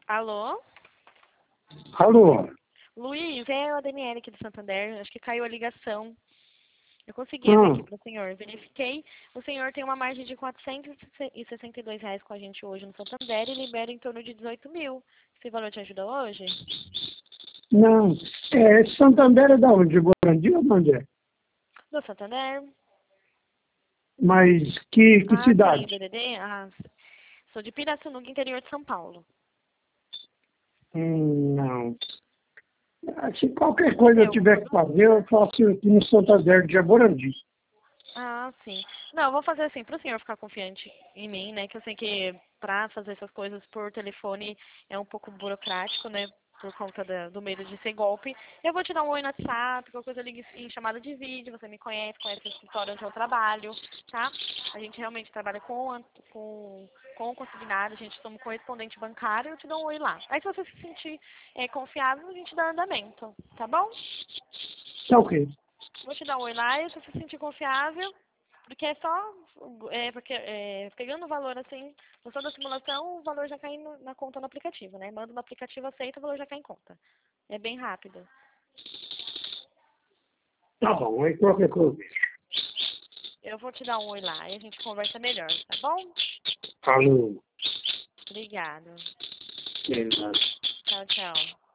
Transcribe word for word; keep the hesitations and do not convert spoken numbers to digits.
Alô? Alô? Luiz, é a Daniela aqui do Santander. Acho que caiu a ligação. Eu consegui ver Ah, aqui para o senhor. Verifiquei. O senhor tem uma margem de quatrocentos e sessenta e dois reais com a gente hoje no Santander e libera em torno de dezoito mil. Esse valor te ajuda hoje? não. É, Santander é da onde? Guarandi ou onde é? Do Santander? Mas que, que Ah, sim, cidade? D D D? Ah, sou de Pirassununga, interior de São Paulo. Hum, não. Ah, se qualquer coisa Tem eu alguma tiver que fazer, eu faço aqui no Santander de Jaborandi. Ah, sim. Não, eu vou fazer assim, para o senhor ficar confiante em mim, né? Que eu sei que para fazer essas coisas por telefone é um pouco burocrático, né? Por conta da- do medo de ser golpe. Eu vou te dar um oi no WhatsApp, qualquer coisa eu ligo em chamada de vídeo, você me conhece, conhece o escritório onde eu trabalho, tá? A gente realmente trabalha com, an- com, com consignado, a gente toma correspondente bancário, eu te dou um oi lá. Aí se você se sentir é, confiável, a gente dá andamento, tá bom? Tá ok. Vou te dar um oi lá e se você se sentir confiável, porque é só, é, porque, é, pegando o valor assim, no da simulação, o valor já cai no- na conta no aplicativo, né? Manda no aplicativo, aceita, o valor já cai em conta. É bem rápido. Tá bom, aí qualquer coisa. Eu vou te dar um oi lá e a gente conversa melhor, tá bom? Alô? Obrigada. Beleza. Tchau, tchau.